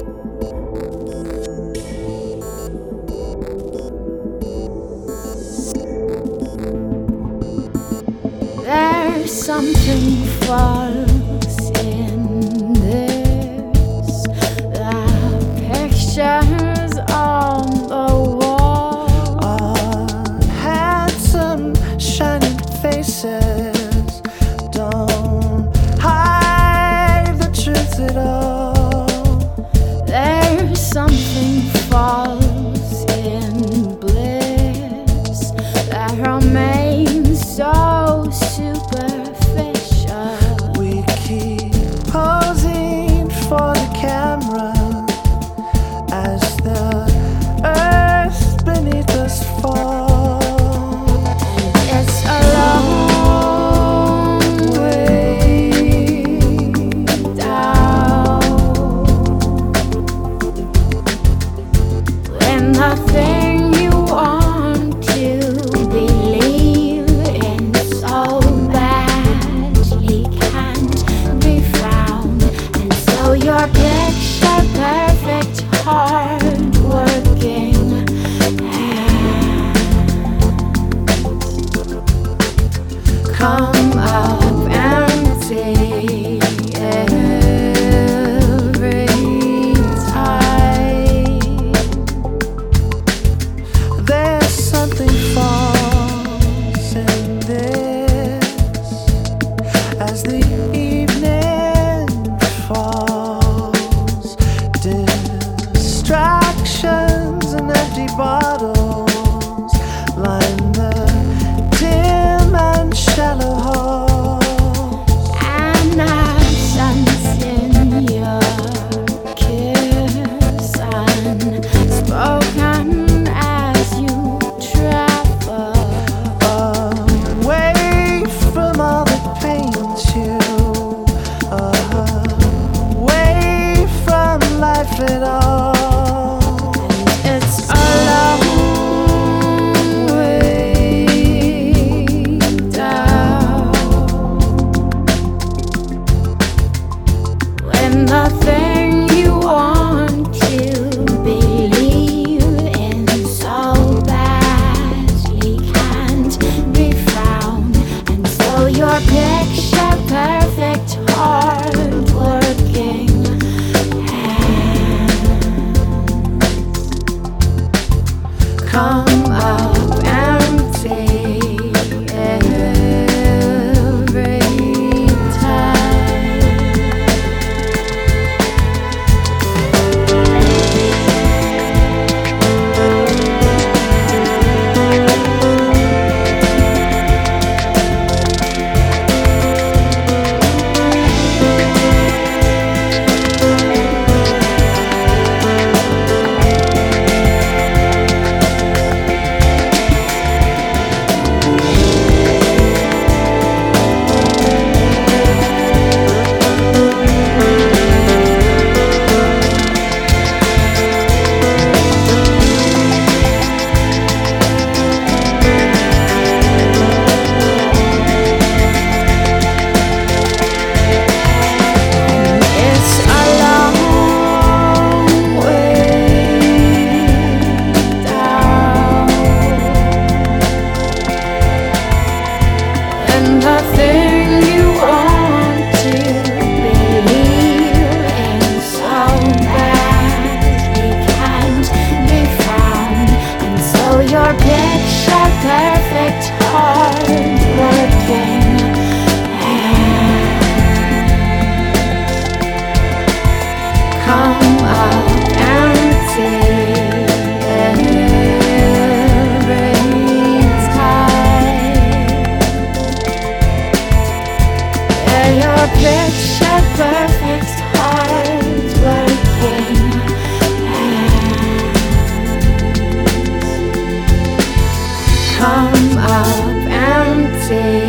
There's something false in this. The pictures on the wall, handsome, shining faces don't hide the truth at all. there's something false in bliss that remains so superficial. We keep posing for the camera as the earth beneath us falls. It's a long way down when the thing you want to believe in so badly can't be found, and so your picture perfect hard working come up empty every time. There's something false in this as the evening falls. Distractions and empty bottles line the dim and shallow halls. And absence in your kiss unspoken as you travel Away from all that pains you, away from life at all. It's a long way down when the thing you want to believe in so badly can't be found, and so your picture perfect hard working come up empty every time. It's a long way down when the thing you want to believe in so badly can't be found, and so your picture perfect hard working come up empty every time. Yeah, your picture perfect hard working come up empty